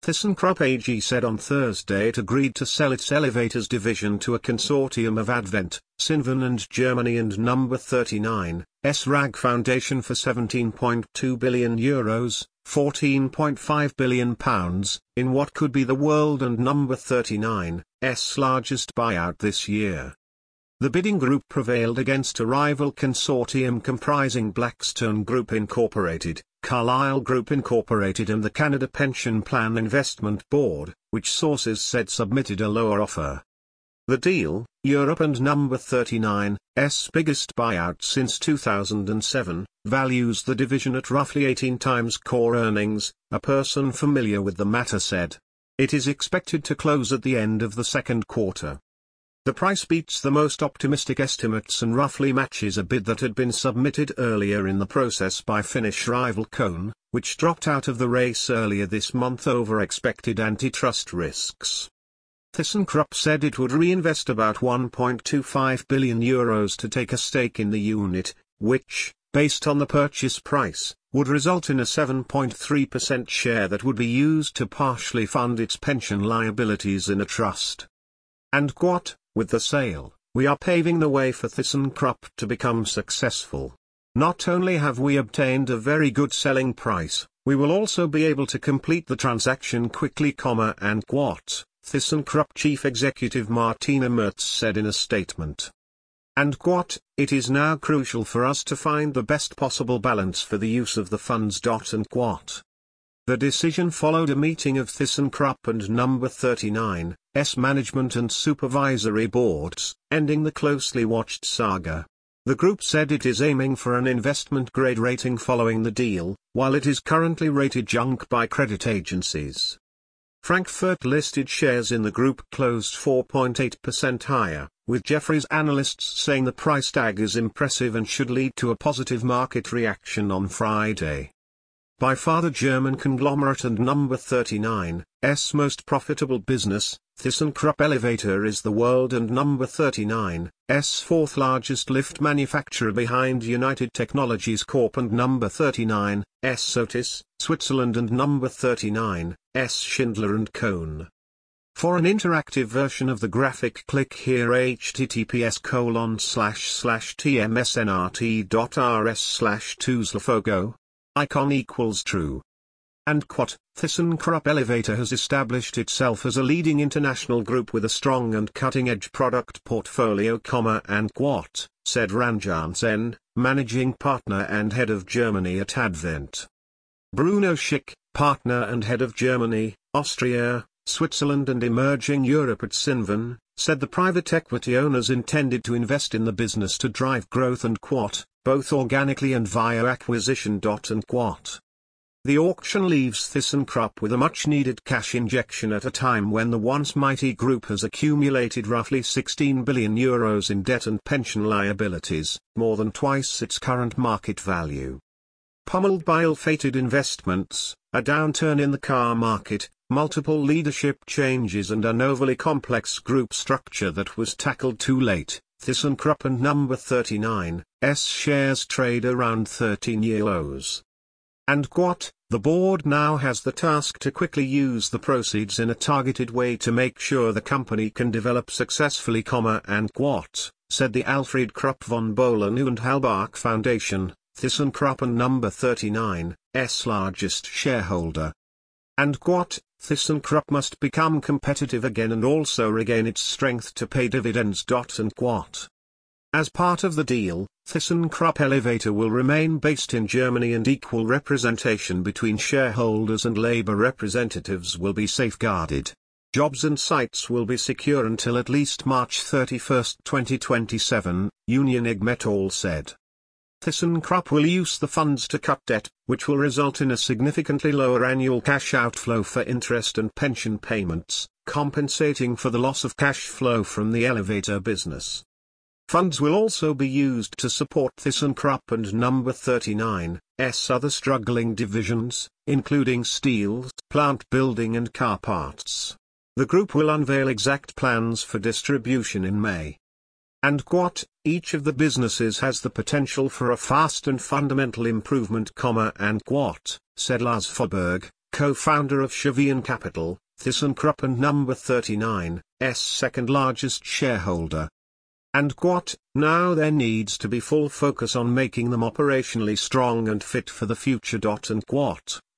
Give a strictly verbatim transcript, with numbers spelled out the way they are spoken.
ThyssenKrupp A G said on Thursday it agreed to sell its elevators division to a consortium of Advent, Cinven and Germany and Number thirty-nine, S R A G Foundation for seventeen point two billion euros, fourteen point five billion pounds, in what could be the world and Number thirty-nine's largest buyout this year. The bidding group prevailed against a rival consortium comprising Blackstone Group Incorporated, Carlyle Group Incorporated and the Canada Pension Plan Investment Board, which sources said submitted a lower offer. The deal, Europe and Number thirty-nine's biggest buyout since two thousand seven, values the division at roughly eighteen times core earnings, a person familiar with the matter said. It is expected to close at the end of the second quarter. The price beats the most optimistic estimates and roughly matches a bid that had been submitted earlier in the process by Finnish rival Kone, which dropped out of the race earlier this month over expected antitrust risks. ThyssenKrupp said it would reinvest about one point two five billion euros to take a stake in the unit, which, based on the purchase price, would result in a seven point three percent share that would be used to partially fund its pension liabilities in a trust. And what? With the sale, we are paving the way for ThyssenKrupp to become successful. Not only have we obtained a very good selling price, we will also be able to complete the transaction quickly, and what? ThyssenKrupp Chief Executive Martina Merz said in a statement. And what? It is now crucial for us to find the best possible balance for the use of the funds. And what? The decision followed a meeting of ThyssenKrupp and Number thirty-nine's management and supervisory boards, ending the closely watched saga. The group said it is aiming for an investment-grade rating following the deal, while it is currently rated junk by credit agencies. Frankfurt-listed shares in the group closed four point eight percent higher, with Jefferies analysts saying the price tag is impressive and should lead to a positive market reaction on Friday. By far the German conglomerate and Number thirty-nine's most profitable business, ThyssenKrupp Elevator is the world and Number thirty-nine's fourth largest lift manufacturer behind United Technologies Corp and Number thirty-nine's Otis, Switzerland and Number thirty-nine's Schindler and Kone. For an interactive version of the graphic, click here https colon slash slash tmsnrt.rs slash tuzlafogo. Icon equals true. And what? ThyssenKrupp Elevator has established itself as a leading international group with a strong and cutting-edge product portfolio, and what? Said Ranjan Sen, managing partner and head of Germany at Advent. Bruno Schick, partner and head of Germany, Austria, Switzerland and emerging Europe at Cinven, said the private equity owners intended to invest in the business to drive growth and what? Both organically and via acquisition. And what? The auction leaves ThyssenKrupp with a much-needed cash injection at a time when the once mighty group has accumulated roughly sixteen billion euros in debt and pension liabilities, more than twice its current market value. Pummeled by ill-fated investments, a downturn in the car market, multiple leadership changes and an overly complex group structure that was tackled too late, ThyssenKrupp and Number thirty-nine's shares trade around thirteen-year lows. And what? The board now has the task to quickly use the proceeds in a targeted way to make sure the company can develop successfully, and what? Said the Alfred Krupp von Bohlen und Halbach Foundation, ThyssenKrupp and Number thirty-nine's largest shareholder. And what? ThyssenKrupp must become competitive again and also regain its strength to pay dividends. And what? As part of the deal, ThyssenKrupp Elevator will remain based in Germany and equal representation between shareholders and labor representatives will be safeguarded. Jobs and sites will be secure until at least March thirty-first, twenty twenty-seven, Unioneg Metall said. ThyssenKrupp will use the funds to cut debt, which will result in a significantly lower annual cash outflow for interest and pension payments, compensating for the loss of cash flow from the elevator business. Funds will also be used to support ThyssenKrupp and Number thirty-nine's other struggling divisions, including steel, plant building and car parts. The group will unveil exact plans for distribution in May. And what? Each of the businesses has the potential for a fast and fundamental improvement, and what? Said Lars Forberg, co-founder of Shavian Capital, ThyssenKrupp and number thirty-nine, S second largest shareholder. And Quat, now there needs to be full focus on making them operationally strong and fit for the future. And Quat